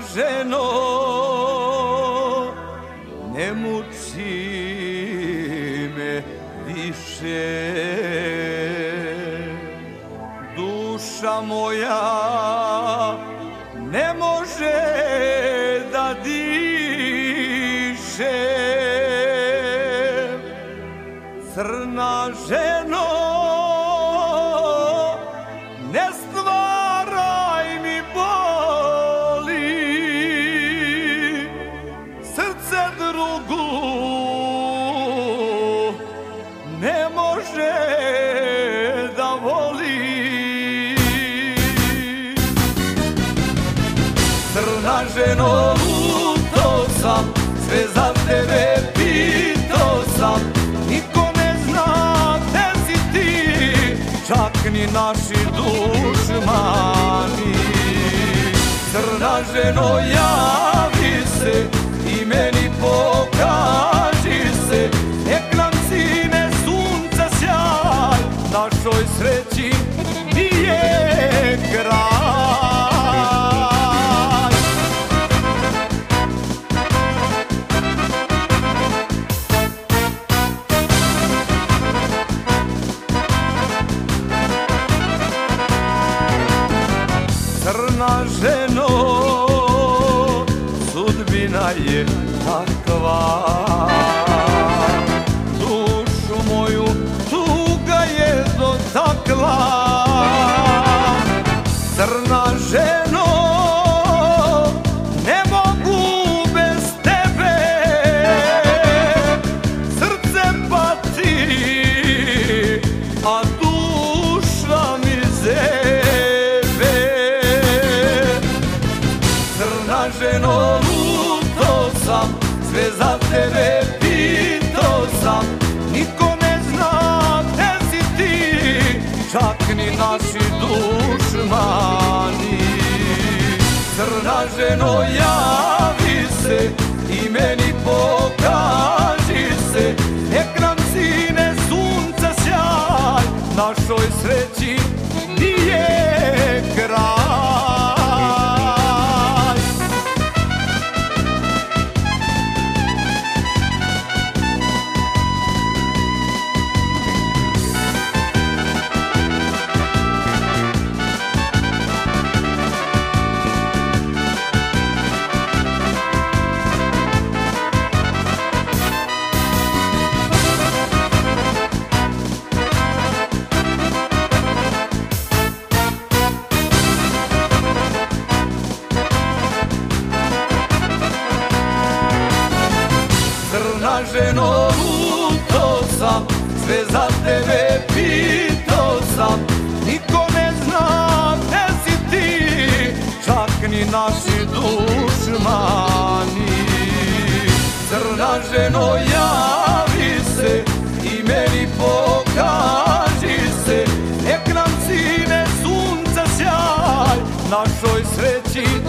ženo, ne muči me više. Duša moja ne može da diše. Crna ženo, ne stvaraj mi boli, srce drugu ne može da voli. Crna ženo, luto sam, sve za tebe pito sam, niko ne zna gde si ti, čak ni naši dušmani. Crna ženo, javi se i meni pokaži se, nek nam sine sunca sjaj, našoj sreći nije kraj. Crna ženo, sudbina je takva, dušu moju tuga je dotakla. Crna ženo, ne mogu bez tebe, srce pati, a duša mi zebe. Crna ženo, luto sam, sve za tebe pito sam, niko ne zna gde si ti, čak ni naši dušmani. Crna ženo, javi se i meni pokaži se, nek nam sine sunca sjaj, našoj sreći nije kraj. Crna ženo, luto sam, sve za tebe pito sam, niko ne zna gde si ti, čak ni naši dušmani. Crna ženo, javi se i meni pokaži se, nek nam sine sunca sjaj, našoj sreći